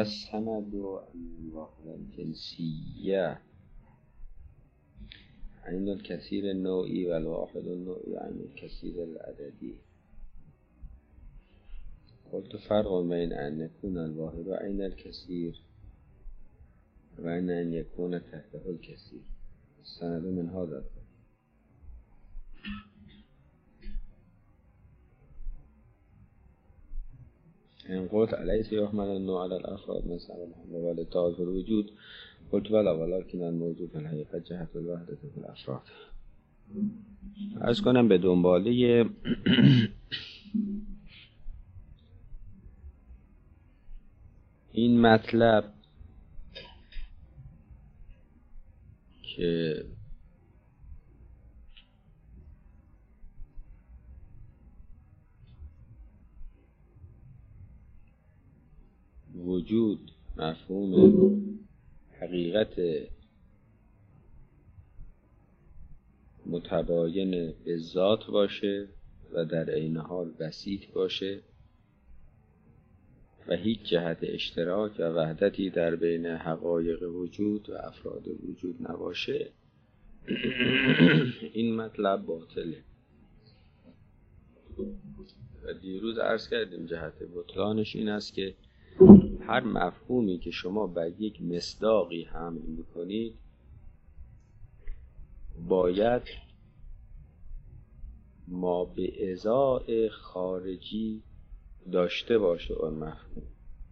والسند الواحد الجنسیه عین الکثیر النوعی و الواحد النوعی عین الکثیر العددی. قلت فرق بین ان یکون الواحد و عین الکثیر و ان یکون تحته الکثیر. السند من هذا. ان قلت الیس یحمل النوع علی الافراد مثل الحمل والاتحاد فی الوجود، قلت بلا ولکن الموجود فی الحقیقت جهت الوحدة فی الافراد. عرض کنم به دنباله این مطلب که وجود مفهوم حقیقت متباین به ذات باشه و در عین حال بسیط باشه و هیچ جهت اشتراک و وحدتی در بین حقایق وجود و افراد وجود نباشه، این مطلب باطله. و دیروز عرض کردیم جهت بطلانش این است که هر مفهومی که شما بر یک مصداقی حمل میکنید باید ما به ازای خارجی داشته باشه اون مفهوم.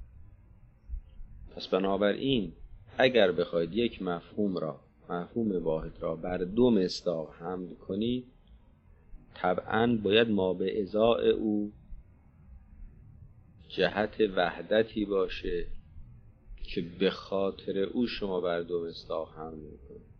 پس بنابراین اگر بخواید یک مفهوم واحد را بر دو مصداق حمل کنید، طبعاً باید ما به ازای او جهت وحدتی باشه که به خاطر او شما بر دو مصداق حمل میکنید.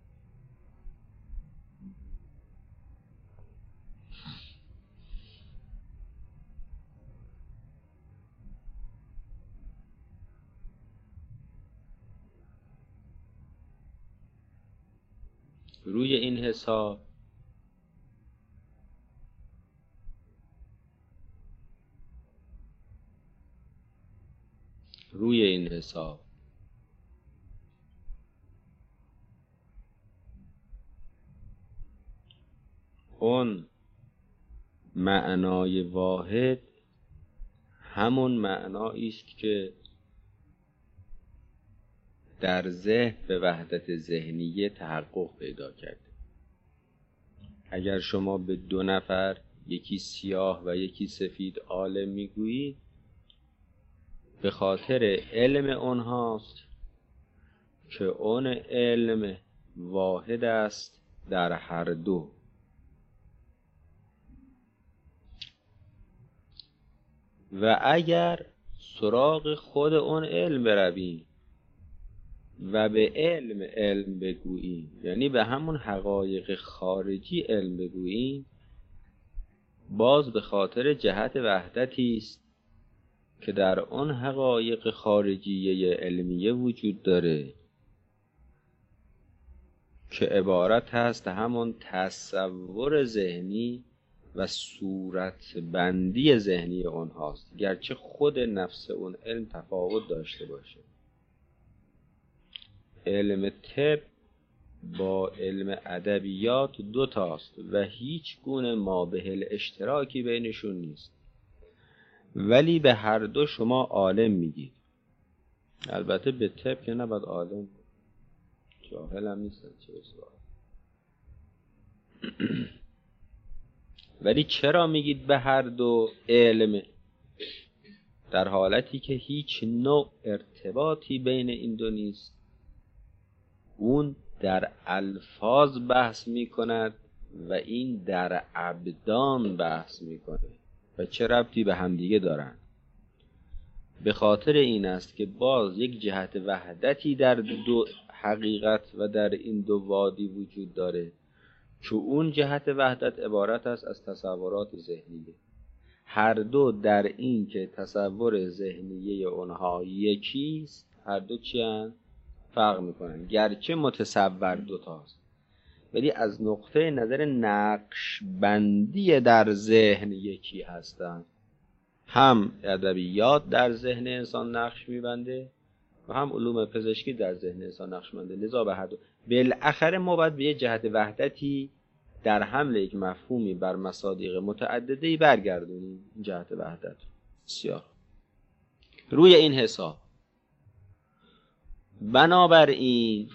روی این حساب اون معنای واحد همون معنایی است که در ذهن به وحدت ذهنیه تحقق پیدا کرده. اگر شما به دو نفر، یکی سیاه و یکی سفید عالم میگویید، به خاطر علم اونهاست که اون علم واحد است در هر دو. و اگر سراغ خود اون علم برویم و به علم بگوییم، یعنی به همون حقایق خارجی علم بگوییم، باز به خاطر جهت وحدتی است که در اون حقایق خارجیه علمیه وجود داره که عبارت هست همون تصور ذهنی و صورت بندی ذهنی اونهاست، گرچه خود نفس اون علم تفاوت داشته باشه. علم طب با علم ادبیات دو تاست و هیچ گونه مابهل اشتراکی بینشون نیست، ولی به هر دو شما عالم میگید. البته به طب که نباید عالم، جاهل هم نیستن چه بسیار. ولی چرا میگید به هر دو علم، در حالتی که هیچ نوع ارتباطی بین این دو نیست؟ اون در الفاظ بحث میکند و این در ابدان بحث میکنه و چه ربطی به همدیگه دارن؟ به خاطر این است که باز یک جهت وحدتی در دو حقیقت و در این دو وادی وجود داره که اون جهت وحدت عبارت است از تصورات ذهنیه. هر دو در این که تصور ذهنیه اونها یکیست، هر دو چی هستند؟ فرق میکنن، گرچه متصور دوتاست، ولی از نقطه نظر نقش بندی در ذهن یکی هستند. هم ادبیات در ذهن انسان نقش میبنده، و هم علوم پزشکی در ذهن انسان نقشمنده. لذا به هر دو بالاخره ما باید به یه جهت وحدتی در حمل یک مفهومی بر مصادیق متعدده‌ای برگردونیم. این جهت وحدت بسیار روی این حساب. بنابراین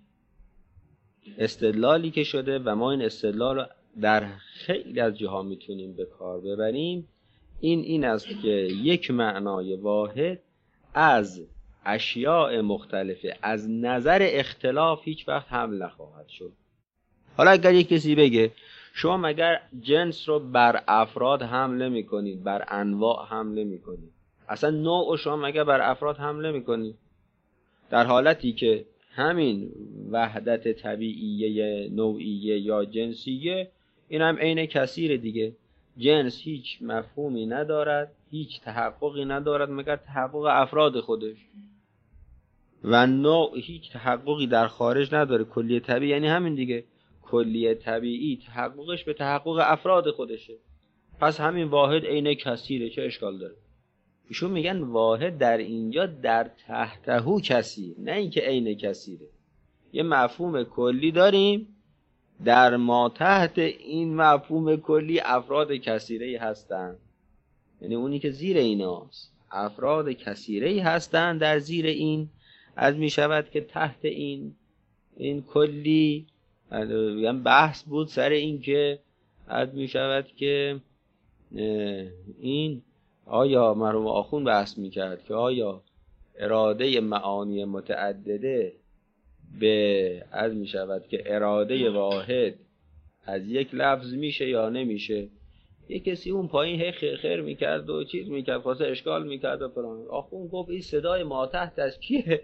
استدلالی که شده و ما این استدلال رو در خیلی از جاها میتونیم به کار ببریم، این است که یک معنای واحد از اشیاء مختلفه از نظر اختلاف هیچ وقت حمل نخواهد شد. حالا اگر یک کسی بگه شما مگر جنس رو بر افراد حمله میکنید، بر انواع حمله میکنید، اصلا نوع شما مگر بر افراد حمله میکنید، در حالتی که همین وحدت طبیعیه نوعیه یا جنسیه این هم عین کثیر دیگه. جنس هیچ مفهومی ندارد، هیچ تحققی ندارد مگر تحقق افراد خودش، و نوع هیچ تحققی در خارج نداره. کلیه طبیعی یعنی همین دیگه، کلیه طبیعی تحققش به تحقق افراد خودشه. پس همین واحد عین کثیره، چه اشکال داره؟ ایشون میگن واحد در اینجا در تحتهو کثیر، نه اینکه عین کثیره. یه مفهوم کلی داریم، در ما تحت این مفهوم کلی افراد کثیره‌ای هستند، یعنی اونی که زیر ایناست افراد کثیره‌ای هستند در زیر این. از میشود که تحت این کلی یعنی بحث بود سر این که از میشود که این آیا مرحوم آخوند بحث میکرد که آیا اراده معانی متعدده به از میشود که اراده واحد از یک لفظ میشه یا نمیشه. یک کسی اون پایین هی خیر میکرد و چیز میکرد، خواسته اشکال میکرد و فلان. آخوند گفت این صدای ما تحت از کیه؟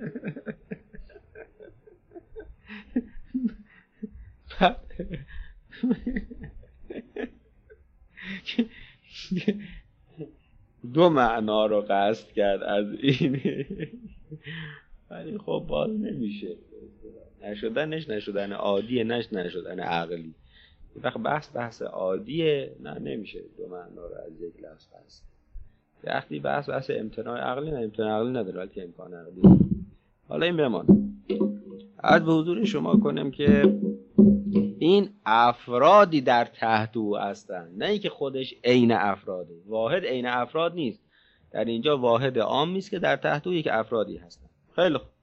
دو معنا رو قصد کرد از این، ولی خب باز نمیشه. نشدن عادیه، نشدن عقلی. وقت بحث عادیه، نمیشه دو معنا رو از یک لفظ قصد. وقتی بحث امتناع عقلی، نه امتناع عقلی نداره بلکه امکان عقلی. حالا این بمان از به حضور شما کنم که این افرادی در تحت او هستن، نه اینکه خودش عین افراده. واحد عین افراد نیست، در اینجا واحد عامی است که در تحت او یک افرادی هستن. خیلی خوب،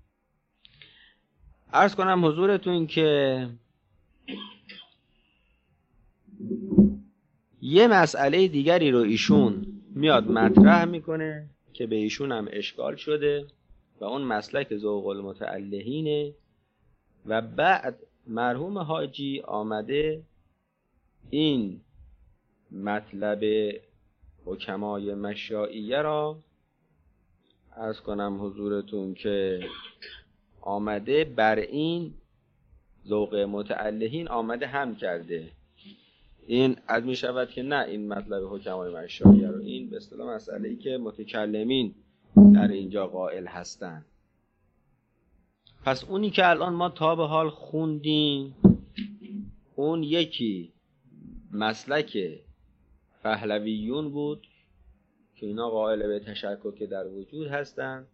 عرض کنم حضورتون که یه مسئله دیگری رو ایشون میاد مطرح میکنه که به ایشون هم اشکال شده و اون مسلک ذوق المتعلهینه. و بعد مرحوم حاجی آمده این مطلب حکمای مشایعه را عرض کنم حضورتون که آمده بر این ذوق متعلهین آمده هم کرده. این از می شود که نه این مطلب حکمای مشایعه رو، این به اصطلاح مسئله‌ای که متکلمین در اینجا قائل هستند. پس اونی که الان ما تا به حال خوندیم، اون یکی مسلک پهلویون بود که اینا قائل به تشکک در وجود هستند.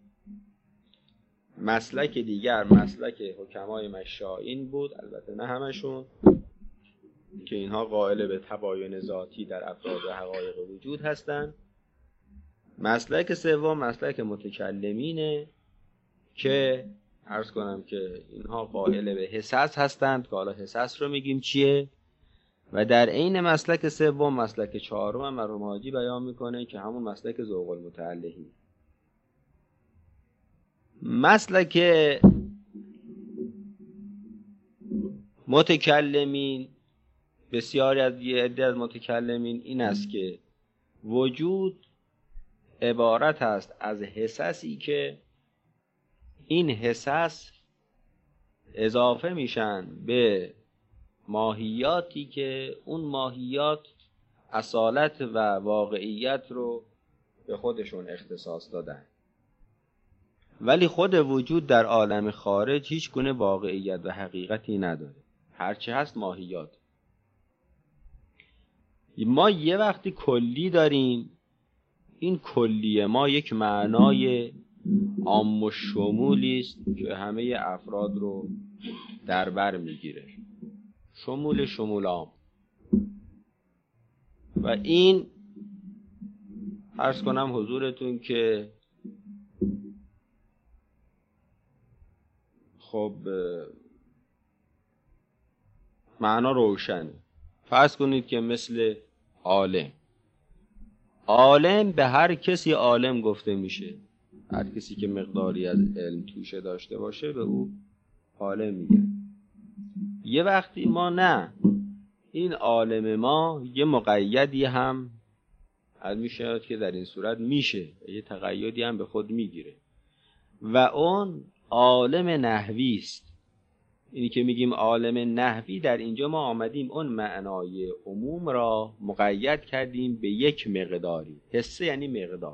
مسلک دیگر مسلک حکمای مشائین بود، البته نه همشون، که اینها قائل به تباین ذاتی در افراد و حقایق وجود هستند. مسلک سوم مسلک متکلمینه که عرض کنم که اینها قائل به حسس هستند، که حالا حسس رو میگیم چیه. و در عین مسلک سوم مسلک چهارم مرحوم حاجی بیان میکنه که همون مسلک ذوق المتعلهی. مسلک متکلمین، بسیاری از عده از متکلمین این است که وجود عبارت است از حسسی که این حسس اضافه میشن به ماهیاتی که اون ماهیات اصالت و واقعیت رو به خودشون اختصاص دادن، ولی خود وجود در عالم خارج هیچ گونه واقعیت و حقیقتی نداره، هرچه هست ماهیات. ما یه وقتی کلی داریم، این کلیه ما یک معنای عام و شمولی است که همه افراد رو در بر میگیره، شمول عام. و این عرض کنم حضورتون که خب معنا روشنه. فرض کنید که مثل عالم به هر کسی عالم گفته میشه، هر کسی که مقداری از علم توشه داشته باشه به او عالم میگه. یه وقتی ما نه، این عالم ما یه مقیدی هم از میشه که در این صورت میشه یه تقییدی هم به خود میگیره و اون عالم نحوی است. اینی که میگیم عالم نحوی، در اینجا ما آمدیم اون معنای عموم را مقید کردیم به یک مقداری. حسه یعنی مقدار.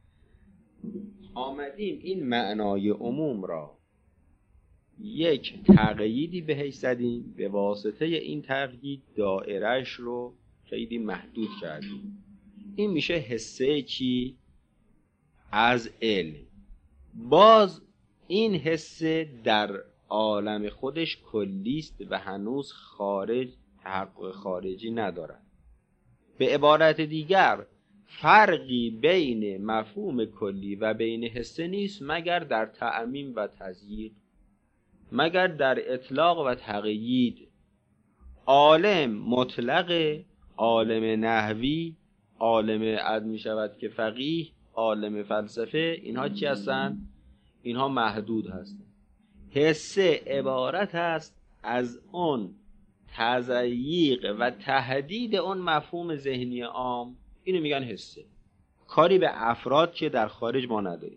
آمدیم این معنای عموم را یک تقییدی بهش زدیم، به واسطه این تقیید دایرهش رو خیلی محدود کردیم. این میشه حسه چی؟ از علم. باز این حسه در عالم خودش کلیست و هنوز تحقق خارجی ندارد. به عبارت دیگر فرقی بین مفهوم کلی و بین حسه نیست مگر در تعمیم و تضییق، مگر در اطلاق و تقیید. عالم مطلق، عالم نحوی، عالم عد می شود که فقیه، عالم فلسفه، اینها چی هستند؟ اینها محدود هستند. حسه عبارت است از اون تضییق و تهدید اون مفهوم ذهنی عام. اینو میگن حسه. کاری به افراد که در خارج ما نداریم.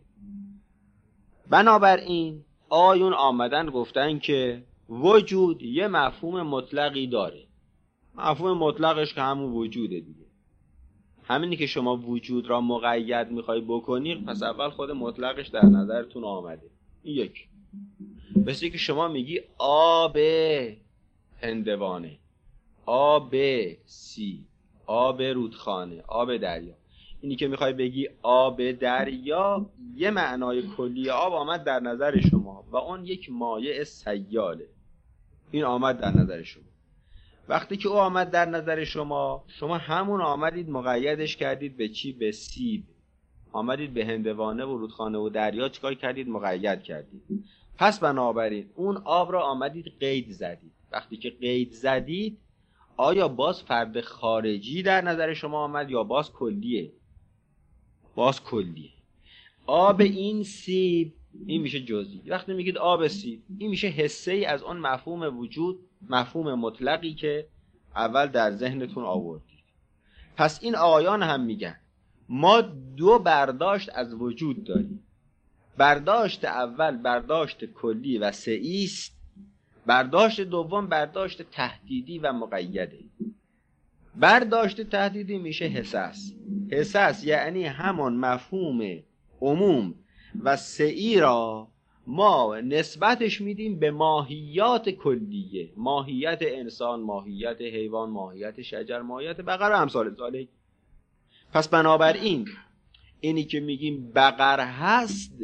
بنابراین آیون آمدن گفتن که وجود یه مفهوم مطلقی داره. مفهوم مطلقش که همون وجوده دیگه. همینی که شما وجود را مقید میخوای بکنی، پس اول خود مطلقش در نظرتون آمده. این یک. مثل که شما میگی آب هندوانه، آب سی، آب رودخانه، آب دریا. اینی که میخوای بگی آب دریا، یه معنای کلی آب آمد در نظر شما و اون یک مایع سیاله. این آمد در نظر شما. وقتی که او آمد در نظر شما، شما همون آمدید مقیدش کردید به چی؟ به سیب. آمدید به هندوانه و رودخانه و دریا چیکار کردید؟ مقید کردید. پس بنابراین اون آب را آمدید قید زدید. وقتی که قید زدید، آیا باز فرد خارجی در نظر شما آمد یا باز کلیه؟ باز کلیه. آب این سیب، این میشه جزئی. وقتی میگید آب سیب، این میشه حسه ای از اون مفهوم وجود، مفهوم مطلقی که اول در ذهنتون آوردید. پس این آیان هم میگن ما دو برداشت از وجود داریم. برداشت اول برداشت کلی و سعی است. برداشت دوم برداشت تهدیدی و مقیده. برداشت تهدیدی میشه حساس. حساس یعنی همون مفهوم عموم و سعی را ما نسبتش میدیم به ماهیات کلیه، ماهیت انسان، ماهیت حیوان، ماهیت شجر، ماهیت بقر و امثال ذالک. پس بنابراین اینی که میگیم بقر هست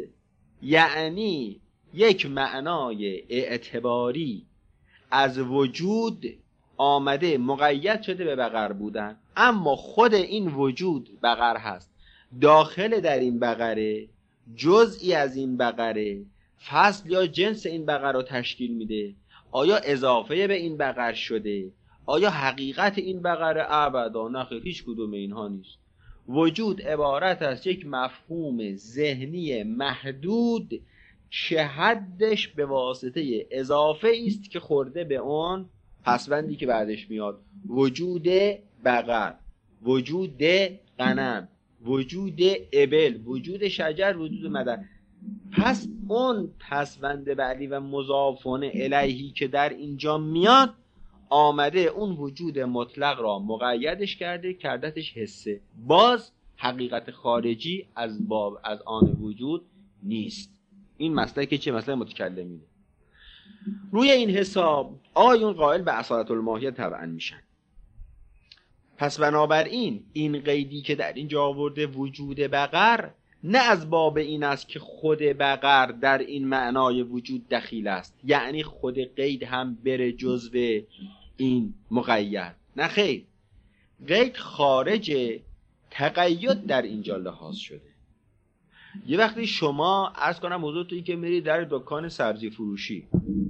یعنی یک معنای اعتباری از وجود آمده مقید شده به بقر بودن، اما خود این وجود بقر هست. داخل در این بقره، جزئی از این بقره، فصل یا جنس این بقر رو تشکیل میده. آیا اضافه به این بقر شده؟ آیا حقیقت این بقر؟ ابدا نه، هیچ کدوم اینها نیست. وجود عبارت از یک مفهوم ذهنی محدود که حدش به واسطه اضافه است که خورده به اون پسوندی که بعدش میاد. وجود بقر، وجود غنم، وجود ابل، وجود شجر، وجود مدن. پس اون پسوند بعدی و مضافون الیهی که در اینجا میاد آمده اون وجود مطلق را مقیدش کرده، کردتش حسه. باز حقیقت خارجی از آن وجود نیست. این مسئله که چه مسئله متکلمینه. روی این حساب آیون قائل به اصالت الماهیه طبعا میشن. پس بنابراین این قیدی که در اینجا آورده وجود بقر نه از باب این است که خود بقر در این معنای وجود دخیل است، یعنی خود قید هم بره جزو این مقید. نه خیر، قید خارج تقید در اینجا لحاظ شده. یه وقتی شما عرض کنم حضورتون که میری در دکان سبزی فروشی،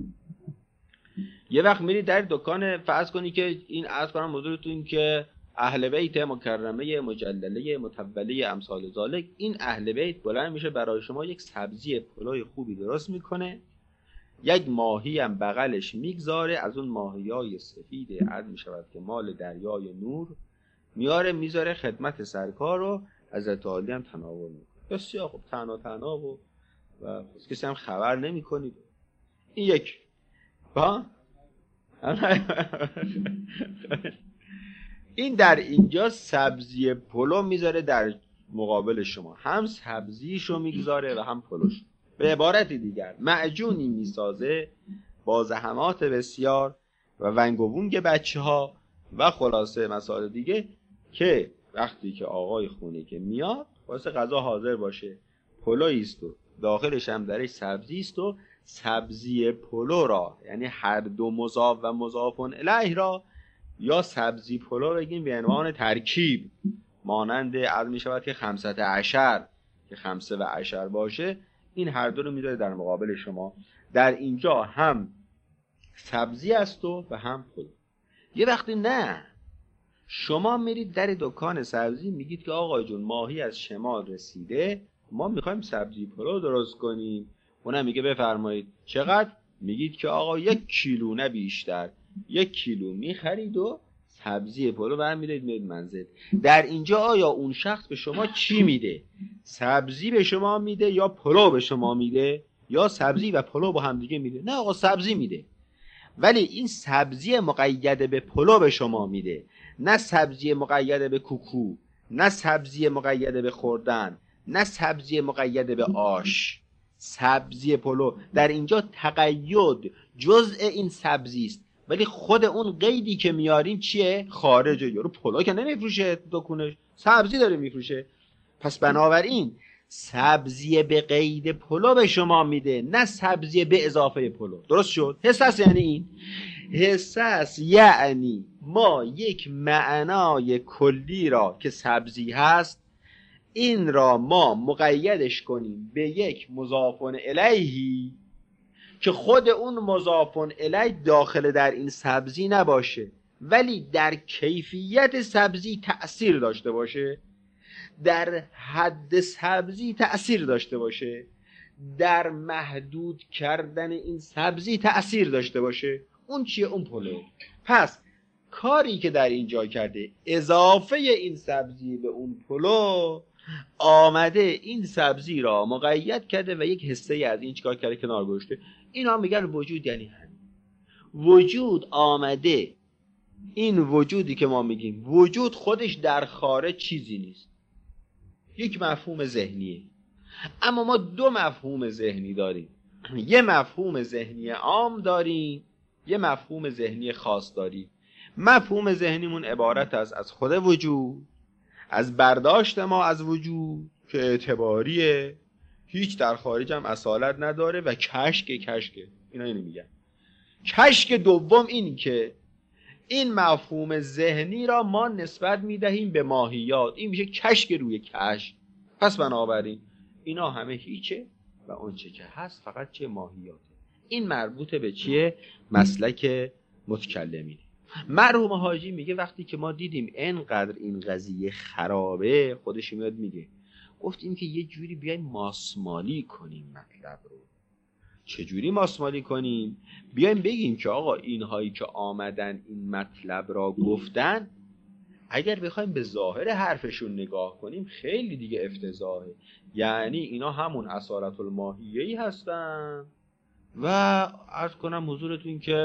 یه وقت میری در دکان، فرض کنی که این عرض کنم حضورتون که اهل بیت مکرمه مجلله متوله امثال ذالک، این اهل بیت بلند میشه برای شما یک سبزی پلوی خوبی درست میکنه، یک ماهی هم بغلش میگذاره، از اون ماهیای سفید عرض میشود که مال دریای نور، میاره میذاره خدمت سرکار رو حضرت عالی هم تناول میکنه. بسیار خوب، تنها و کسی هم خبر نمیکنید. این یک با این در اینجا سبزی پلو میذاره در مقابل شما، هم سبزیشو میگذاره و هم پلوش. به عبارت دیگر معجونی میسازه با زحمات بسیار و ونگ و وونگ بچه ها و خلاصه مسائل دیگه، که وقتی که آقای خونه که میاد واسه غذا حاضر باشه، پلویی است و داخلش هم درش سبزی است و سبزی پلو را، یعنی هر دو مضاف و مضاف الیه را، یا سبزی پلو بگیم به عنوان ترکیب، مانند عرض می شود که 15 که 15 باشه، این هر دو رو میذاره در مقابل شما. در اینجا هم سبزی است و هم پلو. یه وقتی نه، شما میرید در دکان سبزی میگید که آقای جون ماهی از شمال رسیده، ما میخوایم سبزی پلو درست کنیم. اونم میگه بفرمایید چقدر؟ میگید که آقا 1 کیلو نه بیشتر، 1 کیلو میخرید و سبزی پلو برمیدارید میاد منزل. در اینجا آیا اون شخص به شما چی میده؟ سبزی به شما میده یا پلو به شما میده؟ یا سبزی و پلو با هم دیگه میده؟ نه آقا سبزی میده، ولی این سبزی مقید به پلو به شما میده، نه سبزی مقید به کوکو، نه سبزی مقید به خوردن، نه سبزی مقید به آش. سبزی پلو در اینجا تقید جزء این سبزی است، ولی خود اون قیدی که میاریم چیه؟ خارجه. یارو پلو که نمیفروشه دکونش، سبزی داره میفروشه. پس بنابراین سبزی به قید پلو به شما میده، نه سبزی به اضافه پلو. درست شد؟ حساس یعنی این حساس، یعنی ما یک معنای کلی را که سبزی هست، این را ما مقیدش کنیم به یک مضاف الیهی که خود اون مضاف الیه داخل در این سبزی نباشه، ولی در کیفیت سبزی تأثیر داشته باشه، در حد سبزی تأثیر داشته باشه، در محدود کردن این سبزی تأثیر داشته باشه. اون چیه؟ اون پلو. پس کاری که در اینجا کرده، اضافه این سبزی به اون پلو، آمده این سبزی را مقید کرده و یک حصه از این چیکار کرده؟ کنار گذاشته. اینا میگن وجود یعنی همین. وجود آمده، این وجودی که ما میگیم وجود خودش در خارج چیزی نیست، یک مفهوم ذهنیه. اما ما 2 مفهوم ذهنی داریم، یه مفهوم ذهنی عام داریم، یه مفهوم ذهنی خاص داریم. مفهوم ذهنیمون عبارت است از خود وجود، از برداشت ما از وجود که اعتباریه، هیچ در خارج هم اصالت نداره و کشک اینا اینو میگن. کشک دوم این که این مفهوم ذهنی را ما نسبت میدهیم به ماهیات، این میشه کشک روی کشک. پس بنابراین اینا همه هیچه و اون چه که هست فقط چه؟ ماهیاته. این مربوطه به چیه؟ مسلک متکلمینه. مرحوم حاجی میگه وقتی که ما دیدیم اینقدر این قضیه خرابه، خودش میاد میگه گفتیم که یه جوری بیایم ماسمالی کنیم مطلب رو. چه جوری ماسمالی کنیم؟ بیایم بگیم که آقا اینهایی که آمدن این مطلب را گفتن، اگر بخوایم به ظاهر حرفشون نگاه کنیم خیلی دیگه افتضاحه. یعنی اینا همون اصالت الماهیه‌ای هستن و عرض کنم حضورتون که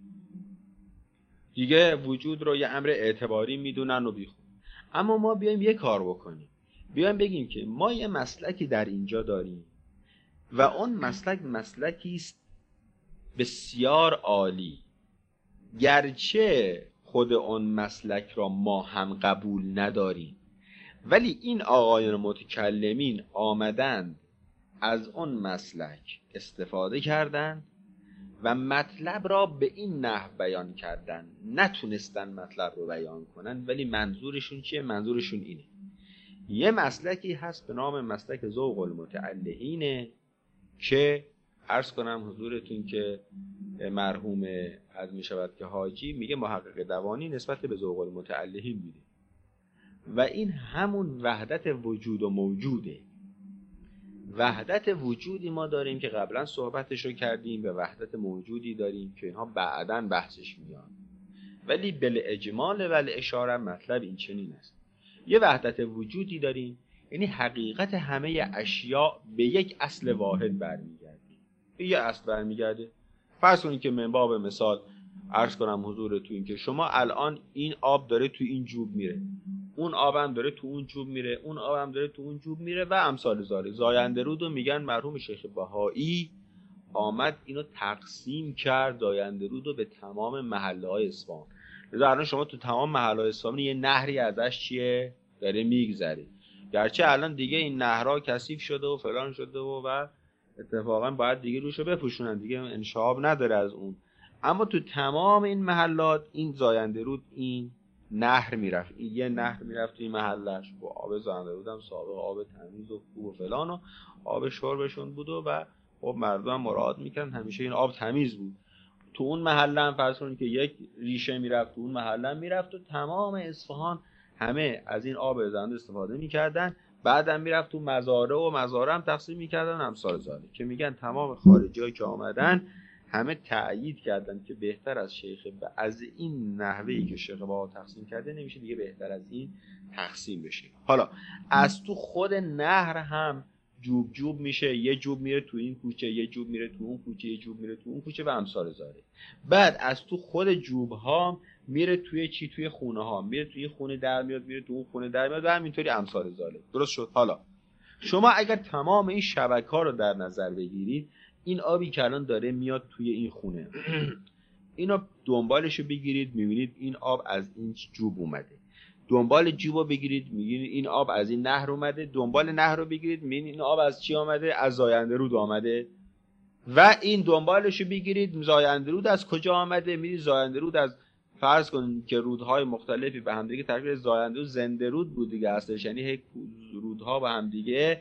دیگه وجود رو یه امر اعتباری میدونن و بیخود. اما ما بیایم یه کار بکنیم، بیایم بگیم که ما یه مسلکی در اینجا داریم و اون مسلکی است بسیار عالی، گرچه خود اون مسلک را ما هم قبول نداریم، ولی این آقایان متکلمین آمدند از اون مسلک استفاده کردند و مطلب را به این نحو بیان کردن. نتونستن مطلب رو بیان کنن، ولی منظورشون چیه؟ منظورشون اینه. یه مسلکی هست به نام مسلک ذوق المتعلقینه که عرض کنم حضورتون که مرحوم از می شود که حاجی میگه محقق دوانی نسبت به ذوق المتعلقین میده و این همون وحدت وجود و موجوده. وحدت وجودی ما داریم که قبلا صحبتش رو کردیم، به وحدت موجودی داریم که اینها بعداً بحثش میاد، ولی بالاجمال و الاشاره مطلب این چنین است. یه وحدت وجودی داریم، یعنی حقیقت همه اشیاء به یک اصل واحد برمیگرده. به یه اصل برمیگرده. فرض کنید که من باب مثال عرض کنم حضورتون که شما الان این آب داره تو این جوب میره، اون آبم داره تو اون جوب میره، اون آبم داره تو اون جوب میره و امثال ذالک. زاینده رود رو میگن مرحوم شیخ بهایی آمد اینو تقسیم کرد، زاینده رود رو به تمام محله های اصفهان. لذا الان شما تو تمام محله های اصفهان یه نهری ازش چیه داره میگذره، گرچه الان دیگه این نهرها کثیف شده و فلان شده و اتفاقا باید دیگه روشو بپوشونن، دیگه انشعاب نداره از اون، اما تو تمام این محلات این زاینده رود این نهر میرفت، این یه نهر میرفت توی محلش و آب زاینده رود هم سابق آب تمیز و خوب و فلان و آب شربشون بود و خب مردم مراد میکردن همیشه این آب تمیز بود. تو اون محله هم فرض کنید که یک ریشه میرفت تو اون محله میرفت و تمام اصفهان همه از این آب زنده استفاده میکردن. بعدم میرفت تو مزارع هم تقسیم میکردن امثال ذالک، که میگن تمام خارجی‌ها که آمدن همه تأیید کردن که بهتر از شیخ از این نحوهی که شیخ بها تقسیم کرده نمیشه دیگه بهتر از این تقسیم بشه. حالا از تو خود نهر هم جوب جوب میشه، یه جوب میره تو این کوچه، یه جوب میره تو اون کوچه، یه جوب میره تو اون کوچه و امثال ذالک. بعد از تو خود جوب ها میره توی چی؟ توی خونه ها، میره توی خونه در میاد، میره تو اون خونه در میاد و همینطوری امثال ذالک. درست شد؟ حالا شما اگر تمام این شبکه ها رو در نظر بگیرید، این آبی که الان داره میاد توی این خونه اینو دنبالش رو بگیرید میبینید این آب از این جوب اومده، دنبال جوب رو بگیرید میبینید این آب از این نهر اومده، دنبال نهر رو بگیرید میبینید این آب از چی آمده؟ از زاینده رود آمده. و این دنبالش رو بگیرید زاینده رود از کجا آمده؟ میبینید زاینده رود از فرض کنید که رودهای مختلفی به هم دیگه ترکیب زاینده رود زنده رود بود دیگه اصلش، یعنی رودها به هم دیگه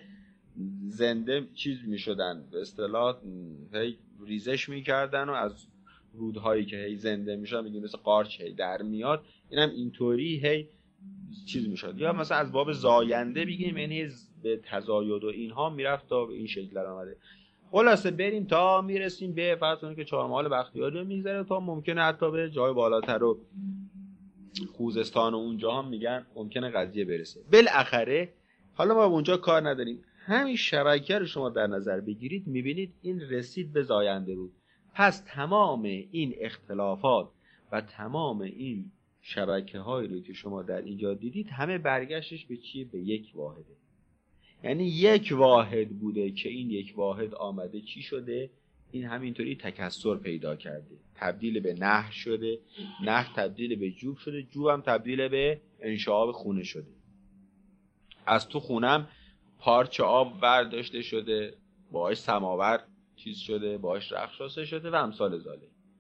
زنده چیز میشدن، به اصطلاح هی ریزش میکردن و از رودهایی که هی زنده میشدن میگیم مثل قارچ هی در میاد، اینم اینطوری هی چیز میشد. یا مثلا از باب زاینده بگیم یعنی به تزاید و اینها میرفت تا به این شکل آمده. خلاصه بریم تا میرسیم به فرض کنید که چهارمحال بختیاری رو میگذره تا ممکنه حتی به جای بالاتر و خوزستان و اونجا هم میگن ممکنه قضیه برسه. بالاخره حالا ما اونجا کار نداریم، همین شبکه رو شما در نظر بگیرید میبینید این رسید به زاینده رود. پس تمام این اختلافات و تمام این شبکه هایی رو که شما در اینجا دیدید همه برگشتش به چیه؟ به یک واحده. یعنی یک واحد بوده که این یک واحد آمده چی شده؟ این همینطوری تکثر پیدا کرده، تبدیل به نهر شده، نهر تبدیل به جوب شده، جوب هم تبدیل به انشعاب خونه شده. از تو خونم پارچه آب برداشته شده، باهاش سماور چیز شده، باهاش رخت شسته شده و امثال ذالک.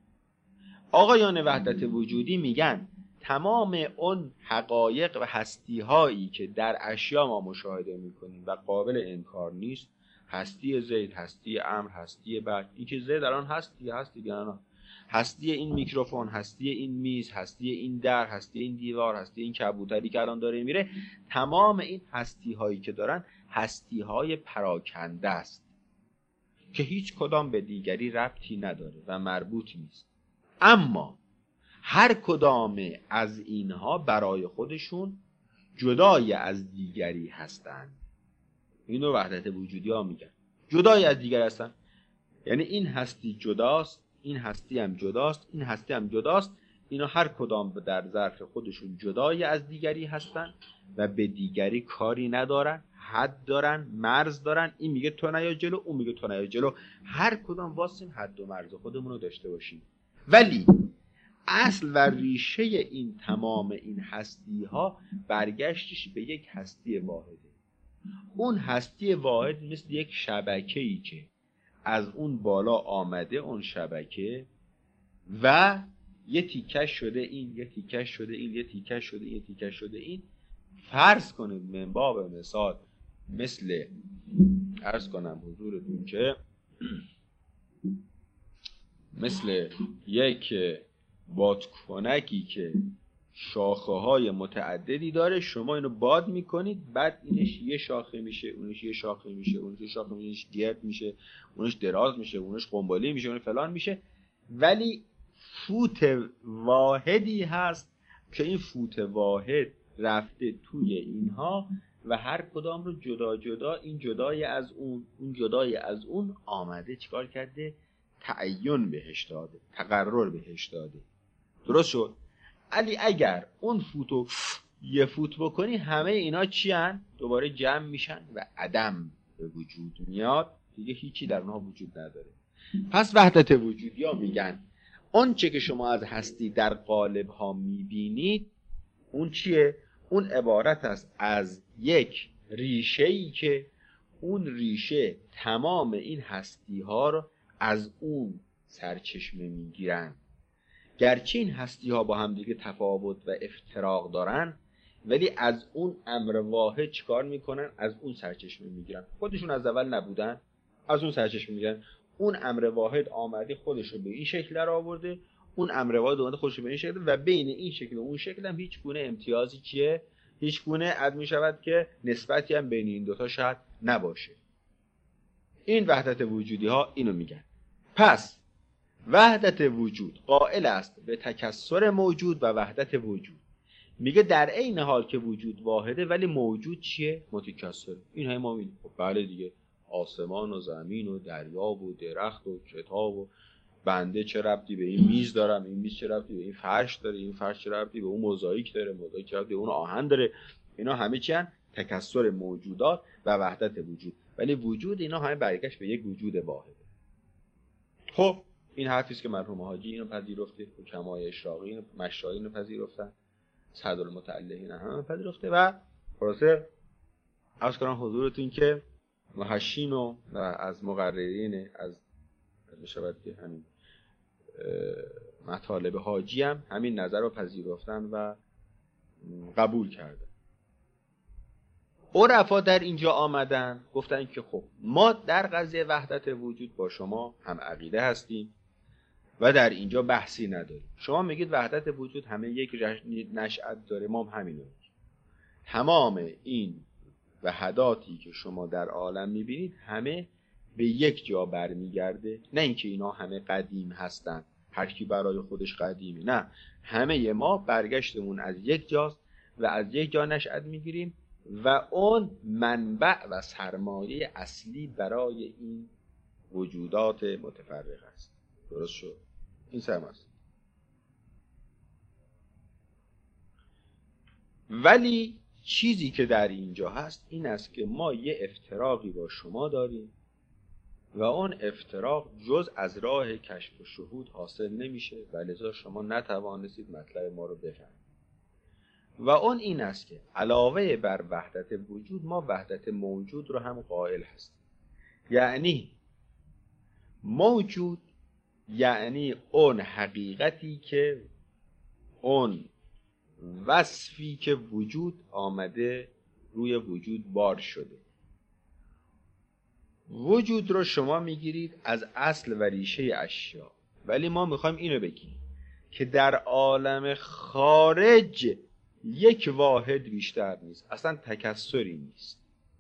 آقایان وحدت وجودی میگن تمام اون حقایق و هستی هایی که در اشیا ما مشاهده میکنیم و قابل انکار نیست، هستی زید، هستی امر، هستی بعد، این که زید الان هستی دیگه، هستی این میکروفون، هستی این میز، هستی این در، هستی این دیوار، هستی این کبوتری که الان داره میره، تمام این هستی هایی که دارن هستی های پراکنده است که هیچ کدام به دیگری ربطی نداره و مربوط نیست. اما هر کدام از اینها برای خودشون جدای از دیگری هستند. اینو وحدت وجودی ها میگن، جدای از دیگری هستند. یعنی این هستی جداست، این هستی هم جداست، این هستی هم جداست. اینا هر کدام در ظرف خودشون جدای از دیگری هستند و به دیگری کاری ندارن، حد دارن، مرز دارن. این میگه تو نیا جلو، اون میگه تو نیا جلو. هر کدام واسیم حد و مرز خودمون رو داشته باشیم. ولی اصل و ریشه این تمام این هستی ها برگشتش به یک هستی واحده. اون هستی واحد مثل یک شبکه‌ای که از اون بالا آمده اون شبکه و یه تیکش شده این، یه تیکش شده این، یه تیکش شده این، یه تیکش شده این. فرض کنید من باب مثال مثل عرض کنم حضورتون که مثل یک بادکنکی که شاخه های متعددی داره، شما اینو باد میکنید، بعد اینش یه شاخه میشه، اونش یه شاخه میشه، اونش یه شاخه میشه، اونش گرد میشه، اونش دراز میشه، اونش قنبلی میشه، اونش فلان میشه. ولی فوت واحدی هست که این فوت واحد رفته توی اینها و هر کدام رو جدا جدا، این جدای از اون، اون جدای از اون آمده چیکار کرده؟ تعین بهش داده، تقرر بهش داده. درست شد؟ علی اگر اون فوتو یه فوت بکنی، همه اینا چی هن؟ دوباره جمع میشن و عدم به وجود میاد، دیگه هیچی در اونها وجود نداره. پس وحدت وجودی ها میگن اون چه که شما از هستی در قالب ها میبینید اون چیه؟ اون عبارت است از یک ریشه‌ای که اون ریشه تمام این هستی ها رو از اون سرچشمه میگیرن. گرچه این هستی ها با هم دیگه تفاوت و افتراق دارن، ولی از اون امر واحد چیکار میکنن؟ از اون سرچشمه میگیرن. خودشون از اول نبودن، از اون سرچشمه میگیرن. اون امر واحد آمده خودش رو به این شکل در آورده، اون امر واحد اومده خودش رو به این شکل، و بین این شکل و اون شکل هم هیچ گونه امتیازی چیه؟ هیچ گونه عد میشود که نسبتی هم بین این دوتا شاید نباشه. این وحدت وجودی ها اینو میگن. پس وحدت وجود قائل است به تکثر موجود و وحدت وجود. میگه در عین حال که وجود واحده ولی موجود چیه؟ متکثر. این های ما میگیم خب بله دیگه، آسمان و زمین و دریا و درخت و کتاب و بنده چه ربطی به این میز دارم، این میز چه ربطی به این فرش داره، این فرش چه ربطی به اون موزاییک داره، موزاییک چه ربطی به اون آهن داره. اینا همه چی هن؟ تکثر موجودات و وحدت وجود. ولی وجود اینا همه برگشت به یک وجود واحده. خب این حرفی است که مرحوم حاجی اینو پذیرفته، حکمای اشراقی اینو، مشایی اینو پذیرفتن، صدرالمتعلقین هم پذیرفته و خلاصه عرض کنم حضورتون که محشین و از مقررین از میشود که همین مطالب حاجی هم همین نظر رو پذیرفتن و قبول کردن. عرفا در اینجا آمدن گفتن که خب ما در قضیه وحدت وجود با شما هم عقیده هستیم و در اینجا بحثی نداریم. شما میگید وحدت وجود همه یک نشأت داره، ما هم همینو میگیم. تمام این وحداتی که شما در عالم میبینید همه به یک جا برمیگرده، نه اینکه اینا همه قدیم هستن، هر کی برای خودش قدیمه، نه، همه ما برگشتمون از یک جاست و از یک جا نشأت میگیریم و اون منبع و سرمایه اصلی برای این وجودات متفرق است. درست شد؟ این سرمایه است. ولی چیزی که در اینجا هست این است که ما یه افتراقی با شما داریم و اون افتراق جز از راه کشف و شهود حاصل نمیشه و لذا شما نتوانستید مطلب ما رو بفهمید. و اون این است که علاوه بر وحدت وجود ما وحدت موجود رو هم قائل هستیم. یعنی موجود یعنی اون حقیقتی که اون وصفی که وجود آمده روی وجود بار شده. وجود رو شما میگیرید از اصل و ریشه اشیا، ولی ما میخوایم اینو بگیم که در عالم خارج یک واحد بیشتر نیست، اصلا تکثری نیست.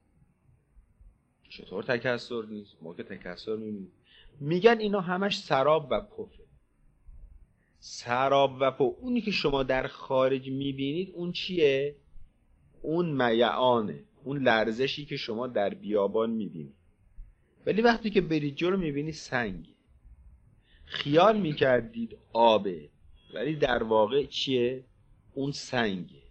چطور تکثر نیست؟ ما که تکثر میبینیم. میگن اینا همش سراب و پفه. سراب و پف، اونی که شما در خارج میبینید اون چیه؟ اون میعانه، اون لرزشی که شما در بیابان میبینید. ولی وقتی که برید جلو میبینید سنگ. خیال میکردید آبه، ولی در واقع چیه؟ اون سنگه.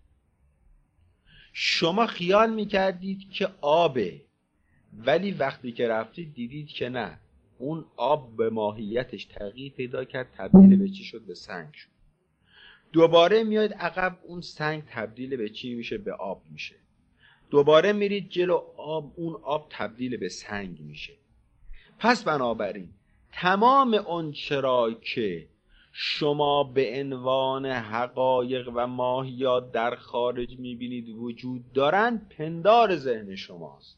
شما خیال میکردید که آبه، ولی وقتی که رفتید دیدید که نه، اون آب به ماهیتش تغییر پیدا کرد، تبدیل به چی شد؟ به سنگ شد. دوباره میاد عقب، اون سنگ تبدیل به چی میشه؟ به آب میشه. دوباره میرید جلو، اون آب تبدیل به سنگ میشه. پس بنابراین تمام اون چرا که شما به عنوان حقایق و ماهیات در خارج میبینید وجود دارن، پندار ذهن شماست.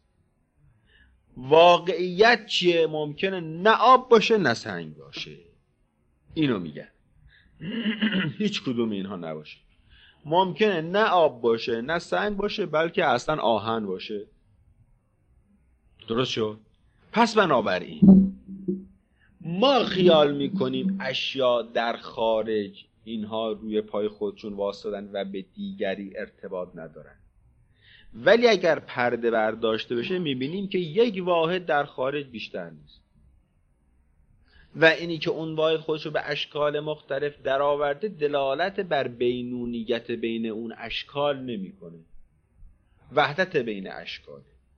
واقعیت چیه؟ ممکنه نه آب باشه نه سنگ باشه. اینو میگن. هیچ کدوم اینها نباشه. ممکنه نه آب باشه نه سنگ باشه، بلکه اصلا آهن باشه. درست شد؟ پس بنابراین ما خیال میکنیم اشیا در خارج اینها روی پای خودشون واسطن و به دیگری ارتباط ندارن، ولی اگر پرده برداشته بشه میبینیم که یک واحد در خارج بیشتر نیست و اینی که اون واحد خودشو به اشکال مختلف در آورده دلالت بر بینونیت بین اون اشکال نمیکنه، وحدت بین اشکاله.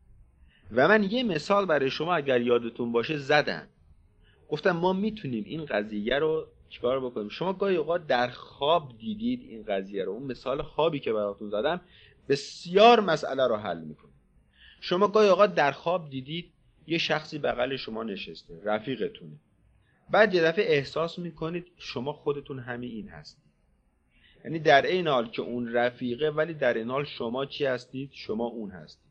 و من یه مثال برای شما اگر یادتون باشه زدم، گفتم ما میتونیم این قضیه رو چیکار بکنیم. شما گاهی اوقات در خواب دیدید این قضیه رو. اون مثال خوابی که براتون زدم بسیار مسئله رو حل میکنه. شما گاهی اوقات در خواب دیدید یه شخصی بغل شما نشسته، رفیقتونه، بعد یه دفعه احساس میکنید شما خودتون همین این هستید. یعنی در این حال که اون رفیقه، ولی در این حال شما چی هستید؟ شما اون هستید.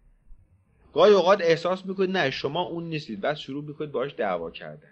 گاهی اوقات احساس میکنید نه شما اون نیستید، بعد شروع میکنید باهاش دعوا کردن.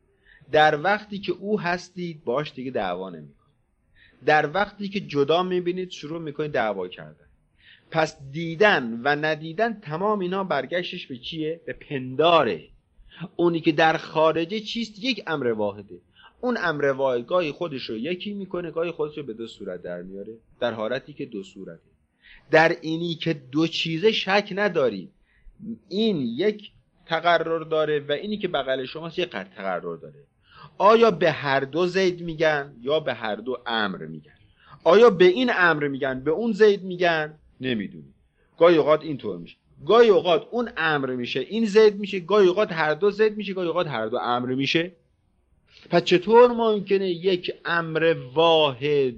در وقتی که او هستید باهاش دیگه دعوا نمیکنید. در وقتی که جدا میبینید شروع میکنید دعوا کردن. پس دیدن و ندیدن تمام اینا برگشتش به چیه؟ به پنداره. اونی که در خارجه چیست؟ یک امر واحده. اون امر واحد گاهی خودش رو یکی میکنه، گاهی خودش رو به دو صورت در میاره، در حالتی که دو صورته. در اینی که دو چیزه شک ندارید، این یک تقرر داره و اینی که بغل شماست یک تقرر داره. آیا به هر دو زید میگن یا به هر دو امر میگن؟ آیا به این امر میگن به اون زید میگن؟ نمیدونی. گاهی اوقات اینطور میشه، گاهی اوقات اون امر میشه این زید میشه، گاهی اوقات هر دو زید میشه، گاهی اوقات هر دو امر میشه. پس چطور ممکنه یک امر واحد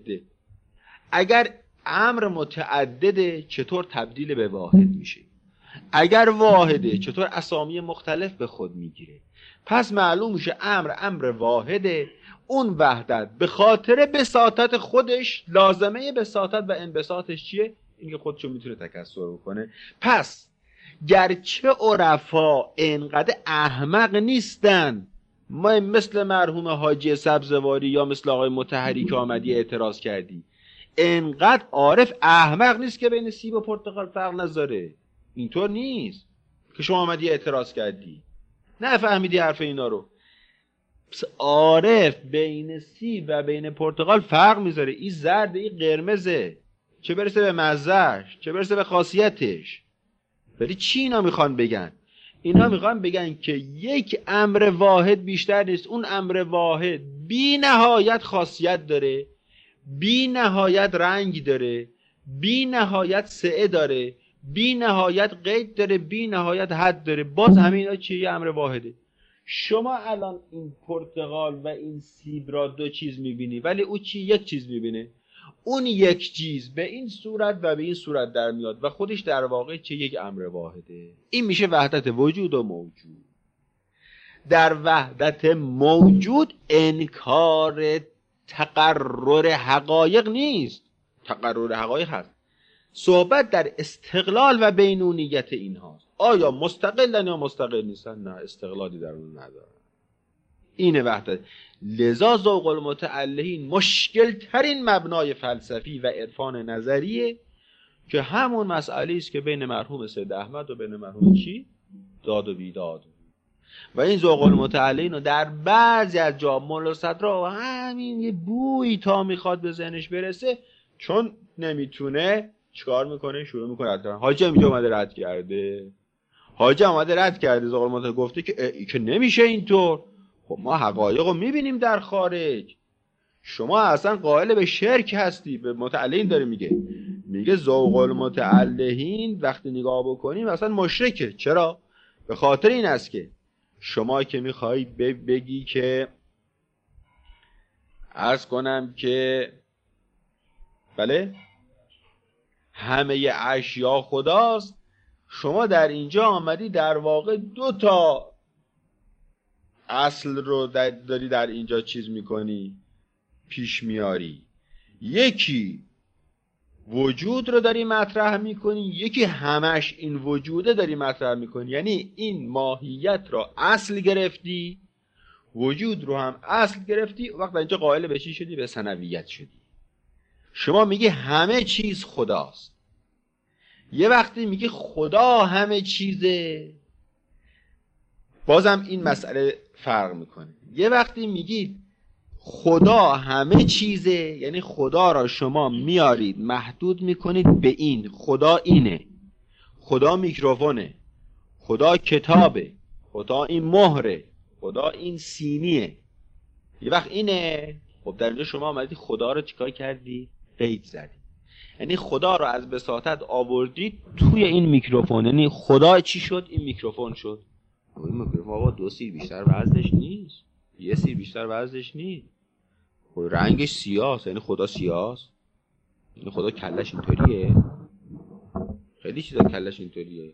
اگر امر متعدده چطور تبدیل به واحد میشه؟ اگر واحده چطور اسامی مختلف به خود میگیره؟ پس معلوم میشه امر واحده. اون وحدت به خاطر بساطت خودش، لازمه بساطت و انبساطش چیه؟ اینکه خودشو میتونه تکثر بکنه. پس گرچه عرفا انقدر احمق نیستن، ما مثل مرحوم حاجی سبزواری یا مثل آقای مطهری که آمدی اعتراض کردی، انقدر عارف احمق نیست که بین سیب و پرتقال فرق نذاره. اینطور نیست که شما آمدی اعتراض کردی نه فهمیدی حرف اینا رو. عارف بین سیب و بین پرتقال فرق میذاره. این زرد، این قرمزه، چه برسه به مزهش، چه برسه به خاصیتش. ولی چی اینا میخوان بگن؟ اینا میخوان بگن که یک امر واحد بیشتر نیست. اون امر واحد بی نهایت خاصیت داره، بی نهایت رنگ داره، بی نهایت سعه داره، بی نهایت قید داره، بی نهایت حد داره. باز همینا چیه؟ یه امر واحده. شما الان این پرتقال و این سیب را دو چیز میبینی، ولی او چی؟ یک چیز میبینه. اون یک چیز به این صورت و به این صورت در میاد و خودش در واقع چه؟ یک امر واحده. این میشه وحدت وجود و موجود. در وحدت موجود انکار تقرر حقایق نیست، تقرر حقایق هست. صحبت در استقلال و بینونیت اینهاست. آیا مستقلن یا مستقل نیستن؟ نه، استقلالی در اون ندارن. اینه وحدت. لذا ذوق المتعلهین مشکل ترین مبنای فلسفی و عرفان نظریه که همون مسئله است که بین مرحوم سید احمد و بین مرحوم چی؟ داد و بیداد. و این ذوق المتعلهین رو در بعضی از جا مولا صدرا همین یه بوی تا میخواد به ذهنش برسه، چون نمیتونه چیکار میکنه؟ شروع میکنه رد کردن. حاجی اینجا اومده رد کرده، حاجی اومده رد کرده، ذوق المتعلی گفته که نمیشه اینطور. خب ما حقایق رو میبینیم در خارج. شما اصلا قائل به شرک هستی. به متعلهین داره میگه ذوق المتعلهین وقتی نگاه بکنیم اصلا مشرکه. چرا؟ به خاطر این است که شما که میخوایید بگی که عرض کنم که بله؟ همه اشیا خداست. شما در اینجا آمدی در واقع 2 تا اصل رو داری در اینجا چیز میکنی، پیش میاری. یکی وجود رو داری مطرح میکنی، یکی همش این وجوده داری مطرح میکنی. یعنی این ماهیت رو اصل گرفتی، وجود رو هم اصل گرفتی، وقت اینجا قائل به چی شدی؟ به ثانویت شدی. شما میگی همه چیز خداست، یه وقتی میگی خدا همه چیزه، بازم این مسئله فرق میکنه. یه وقتی میگی خدا همه چیزه، یعنی خدا را شما میارید محدود میکنید به این. خدا اینه، خدا میکروفونه، خدا کتابه، خدا این مهره، خدا این سینیه. یه وقت اینه. خب در اینجا شما آمدی خدا رو چیکار کردی؟ قید زدی. یعنی خدا رو از بساطت آوردید توی این میکروفون. یعنی خدا چی شد؟ این میکروفون شد. این میکروفون آقا 2 سیر بیشتر وزنش نیست، 1 سیر بیشتر وزنش نیست. خب رنگش سیاهه، یعنی خدا سیاهه؟ یعنی خدا کلش اینطوریه؟ خیلی چیزا کلش اینطوریه.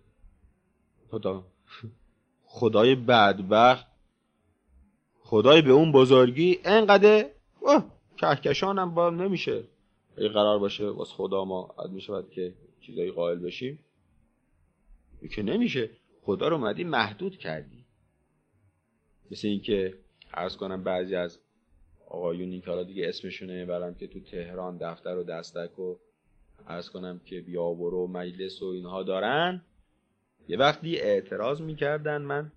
خدای بدبخت، خدای به اون بزرگی انقدر کهکشانم با نمیشه. اگه قرار باشه واسه خدا ما عد میشه که چیزایی قائل بشیم، که نمیشه. خدا رو اومدی محدود کردی. مثل این که عرض کنم بعضی از آقایونی که حالا دیگه اسمشونه برام که تو تهران دفتر و دستک و عرض کنم که بیاورو و مجلس و اینها دارن، یه وقتی اعتراض میکردن. من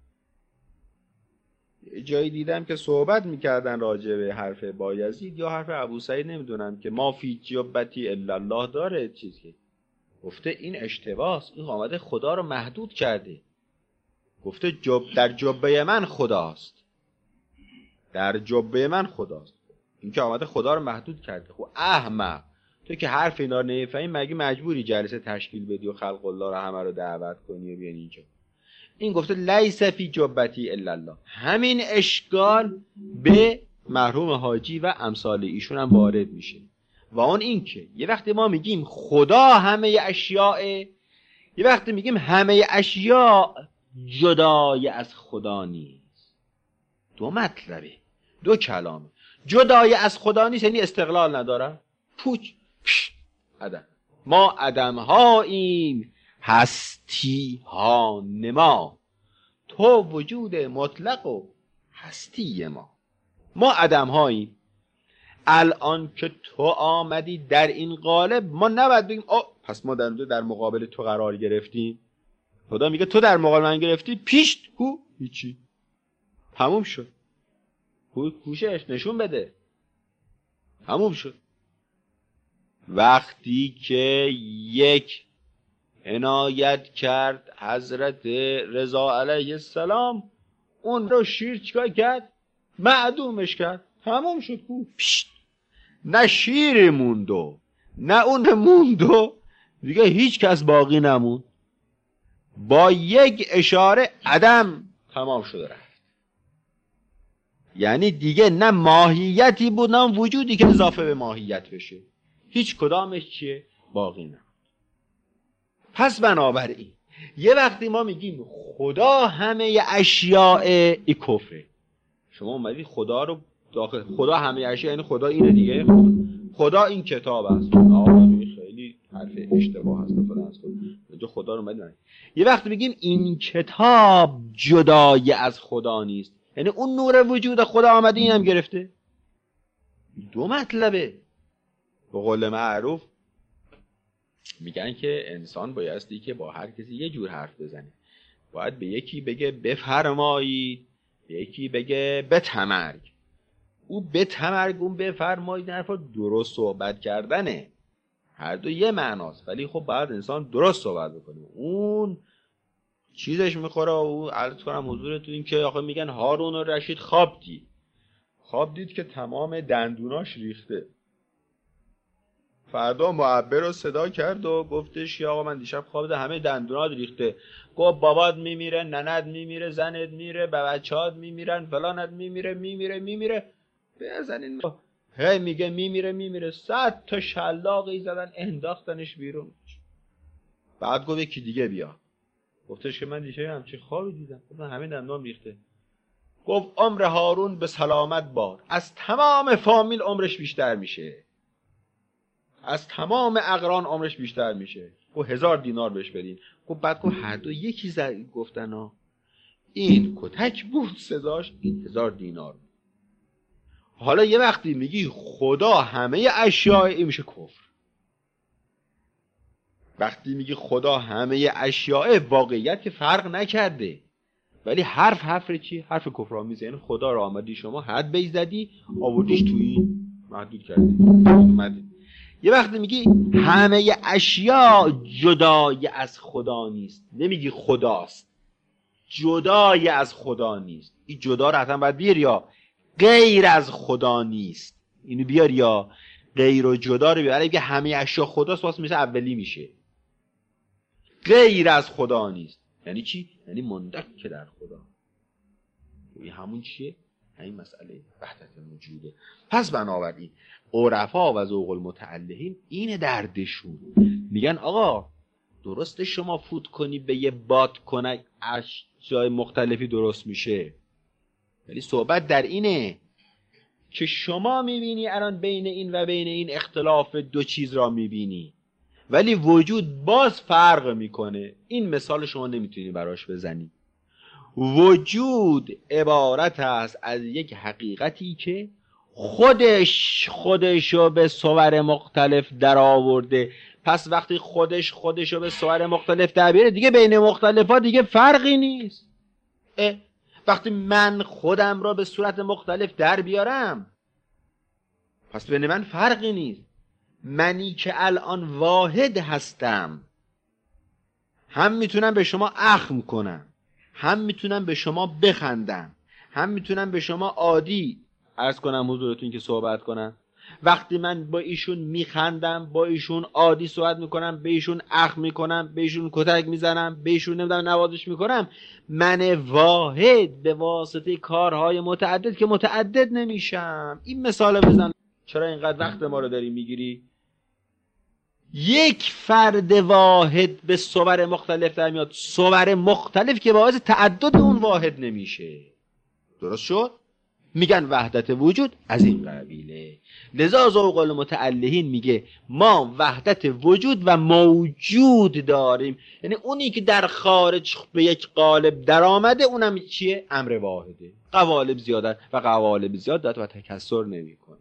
جایی دیدم که صحبت میکردن راجع به حرف بایزید یا حرف ابوسعید، نمیدونم، که ما فی جبتی الا الله داره چیزی. گفته این اشتباهه، این آمده خدا رو محدود کرده. گفته در جبه من خداست، در جبه من خداست. این که آمده خدا رو محدود کرده. خب احمق، تو که حرف اینا رو نمیفهمی، مگه مجبوری جلسه تشکیل بدی و خلق الله رو همه رو دعوت کنی و بیان اینجا؟ این گفته لیس فی جبتی الا الله. همین اشکال به مرحوم حاجی و امثال ایشون هم وارد میشه. و اون این که یه وقتی ما میگیم خدا همه اشیاء، یه وقتی میگیم همه اشیاء جدای از خدا نیست. 2 مطلبه، 2 کلامه. جدای از خدا نیست یعنی استقلال نداره. پوچ عدم. ما عدم هاییم، هستی ها نما، تو وجود مطلق و هستی ما عدم هاییم. الان که تو آمدی در این قالب، ما نباید بگیم پس ما در مقابل تو قرار گرفتیم. خدا میگه تو در مقابل من گرفتی، پیشت هیچی، تموم شد. کوشش نشون بده، تموم شد. وقتی که یک عنایت کرد حضرت رضا علیه السلام، اون رو شیر چیکار کرد؟ معدومش کرد، تمام شد. نه شیر موندو نه اون موندو، دیگه هیچ کس باقی نموند. با یک اشاره عدم تمام شده رفت. یعنی دیگه نه ماهیتی بود نه وجودی که اضافه به ماهیت بشه، هیچ کدامش چیه؟ باقی نه. پس بنابراین یه وقتی ما میگیم خدا همه اشیاء، ای کفره. شما اومدی خدا رو داخل خدا همه اشیاء، یعنی خدا اینه دیگه، خدا این کتاب است. خیلی حرف اشتباه هست. اینجا خدا رو اومدی. یه وقتی میگیم این کتاب جدای از خدا نیست، یعنی اون نور وجود خدا آمده اینم گرفته. 2 مطلبه. به قول معروف میگن که انسان بایستی که با هر کسی یه جور حرف بزنه. باید به یکی بگه بفرمایید، به یکی بگه بتمرگ. او بتمرگ، اون بفرمایید، حرفا درست صحبت کردنه. هر دو یه معناست، ولی خب باید انسان درست صحبت بکنه. اون چیزش میخوره. او عرض کنم حضورتون این که آخه میگن هارون و رشید خواب دید که تمام دندوناش ریخته. فردا معبر رو صدا کرد و گفتش که آقا من دیشب خواب دیدم همه دندونات ریخته. گفت بابات میمیره، ننت میمیره، زنت میره، بچه‌هات میمیرن، فلانت میمیره. بزنین هی میگه میمیره 100 تا شلاقی زدن انداختنش بیرون. بعد گفت یکی دیگه بیا. گفتش که من دیگه همچین خوابی دیدم. گفتم همین دندان ریخته. گفت عمر هارون به سلامت باد، از تمام فامیل عمرش بیشتر میشه، از تمام اقران عمرش بیشتر میشه. گفت 1000 دینار بهش بدین. گفت بعد گفت هر دو یکی گفتن ها، این کتک بود سزاش، این 1000 دینار بود. حالا یه وقتی میگی خدا همه اشیاء، این میشه کفر. وقتی میگی خدا همه اشیاء، واقعیت که فرق نکرده، ولی حرف چی؟ حرف کفرآمیزه. یعنی خدا را آمدی شما حد بیزدی، آوردیش توی محدود کردی. یه وقتی میگی همه اشیاء جدای از خدا نیست، نمیگی خداست، جدای از خدا نیست. این جدا رو حتما باید بیاری، یا غیر از خدا نیست. اینو بیاری یا غیر و جدا رو بیاری. که همه اشیاء خداست واسه میشه اولی میشه. غیر از خدا نیست یعنی چی؟ یعنی مندک که در خدا. این همون چیه؟ همین مسئله وحدت وجوده. پس بنابراین عرفا و ذوق المتعلهین این دردشون. میگن آقا درسته شما فوت کنی به یه بادکنک جای مختلفی درست میشه، ولی صحبت در اینه که شما میبینی الان بین این و بین این اختلاف دو چیز را میبینی، ولی وجود باز فرق میکنه. این مثال شما نمیتونی براش بزنی. وجود عبارت است از یک حقیقتی که خودشو به صور مختلف در آورده. پس وقتی خودشو به صور مختلف در بیاره، دیگه بین مختلفات دیگه فرقی نیست. وقتی من خودم را به صورت مختلف در بیارم، پس بین من فرقی نیست. منی که الان واحد هستم، هم میتونم به شما اخم کنم، هم میتونم به شما بخندم، هم میتونم به شما عادی عرض کنم حضورتون که صحبت کنم. وقتی من با ایشون میخندم، با ایشون عادی صحبت میکنم، به ایشون اخم میکنم، به ایشون کتک میزنم، به ایشون نمیدونم نوازش میکنم، من واحد به واسطه کارهای متعدد که متعدد نمیشم. این مثال بزن. چرا اینقدر وقت ما رو داری میگیری؟ یک فرد واحد به صور مختلف در میاد، صور مختلف که باعث تعدد اون واحد نمیشه. درست شد؟ میگن وحدت وجود از این قبیله. لذا ذوق المتعلهین میگه ما وحدت وجود و موجود داریم، یعنی اونی که در خارج به یک قالب در آمده اونم چیه؟ امر واحده. قوالب زیادت و قوالب زیادت و تکسر نمیکنه.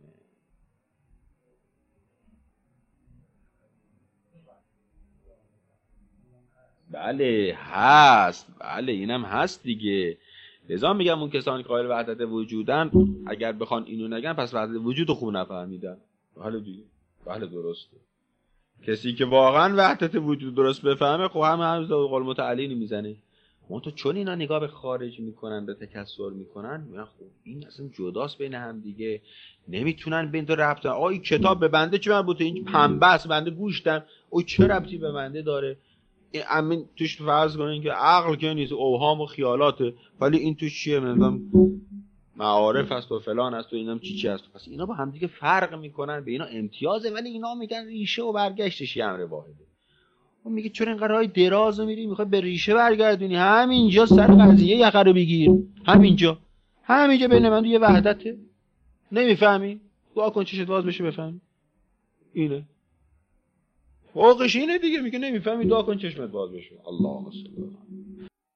بله هست، بله اینم هست دیگه. لذا میگم اون کسانی که قائل وحدت وجودن اگر بخوان اینو نگن پس وحدت وجود خوب نفهمیدن. بله دیگه، بله درسته. کسی که واقعا وحدت وجود درست بفهمه خب هم ذوق المتعلهین میزنه. اون تو چون اینا نگاه به خارج میکنن، به تکسر میکنن، میگن خب این اصلا جداست بین هم دیگه، نمیتونن بین تو ربط. آقا این کتاب به بنده چه مربوطه؟ این پنبه است بنده گوشتم، او چه ربطی به بنده داره؟ این توش فرض کنین که عقل که نیست، اوهام و خیالاته، ولی این توش چیه؟ مثلا معارف است و فلان است و اینم چی است. پس اینا با هم دیگه فرق میکنن، به اینا امتیازه، ولی اینا میگن ریشه و برگشتش یه امر واحده. اون میگه چرا اینقدر راه دراز میری میخوای به ریشه برگردونی؟ همینجا سر قضیه یقه رو بگیر، همینجا بین من یه وحدته. نمیفهمی؟ دعا کن چشت باز بشه بفهمی. اینه واقعش اینه دیگه. میگه نمیفهمی، دعا کن چشمت باز بشه. اللهم صل